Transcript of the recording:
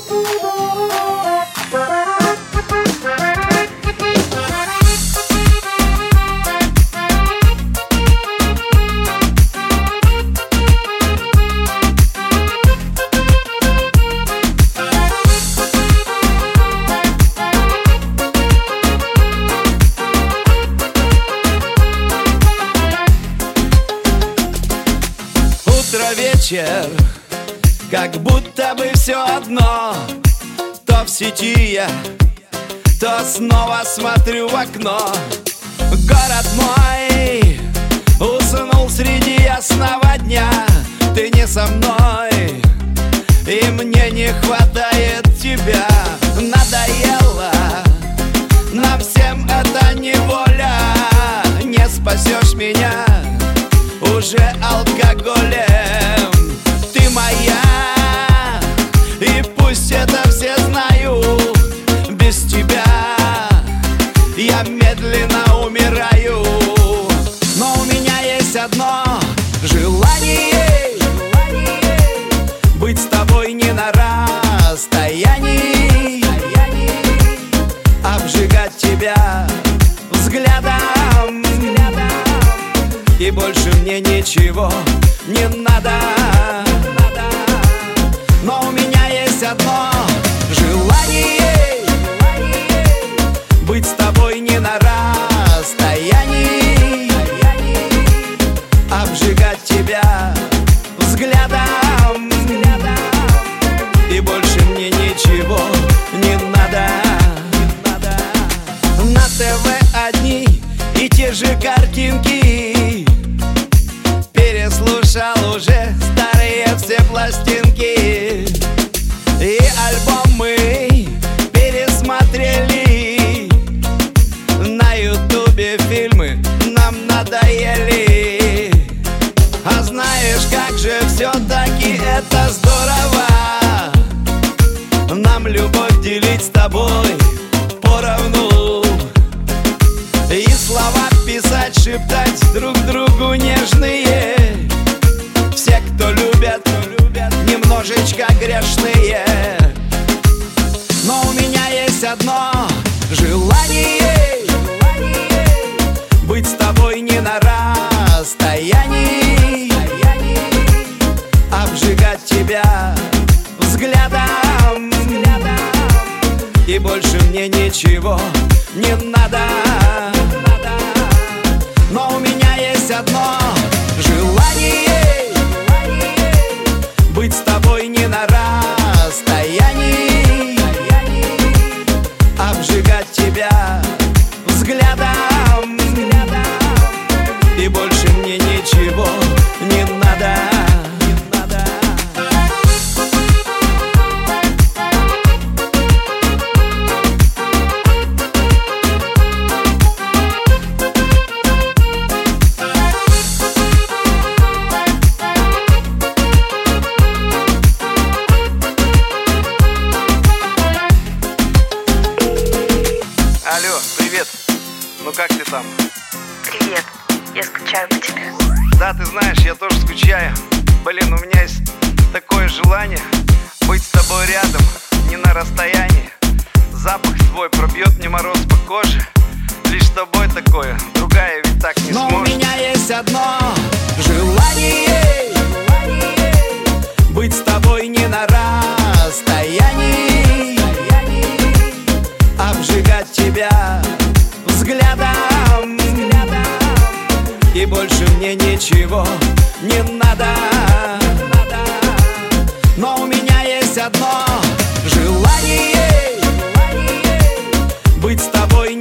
Вечер, как будто бы все одно. То в сети я, то снова смотрю в окно. Город мой уснул среди ясного дня. Ты не со мной, и мне не хватает тебя. Надоело нам всем эта неволя. Не спасешь меня уже алкоголем. Ты моя, и пусть это все знают. Без тебя я медленно умираю. Но у меня есть одно желание: быть с тобой не на расстоянии, обжигать тебя взглядом. И больше мне ничего не надо. Но у меня есть одно желание: быть с тобой не на расстоянии, обжигать тебя взглядом. И больше мне ничего не надо. На ТВ одни и те же картинки. Переслушал уже старые все пластинки. И альбомы пересмотрели. На ютубе фильмы нам надоели. А знаешь, как же все-таки это здорово, нам любовь делить с тобой поровну. И слова писать, шептать друг другу нежные. Все, кто любят, немножечко грешные. Но у меня есть одно желание: быть с тобой не на расстоянии, обжигать тебя взглядом. И больше мне ничего не надо. Но у меня есть одно желание: быть с тобой не на расстоянии, обжигать тебя взглядом. И больше мне ничего не надо. Алло, привет. Ну как ты там? Привет, я скучаю по тебе. Да, ты знаешь, я тоже скучаю. Блин, у меня есть такое желание быть с тобой рядом, не на расстоянии. Запах твой пробьет мне мороз по коже. Лишь с тобой такое, другая ведь так не сможет. Но у меня есть одно желание: быть с тобой не на расстоянии, обжигать тебя взглядом. И больше мне ничего не надо. Но у меня есть одно желание: быть с тобой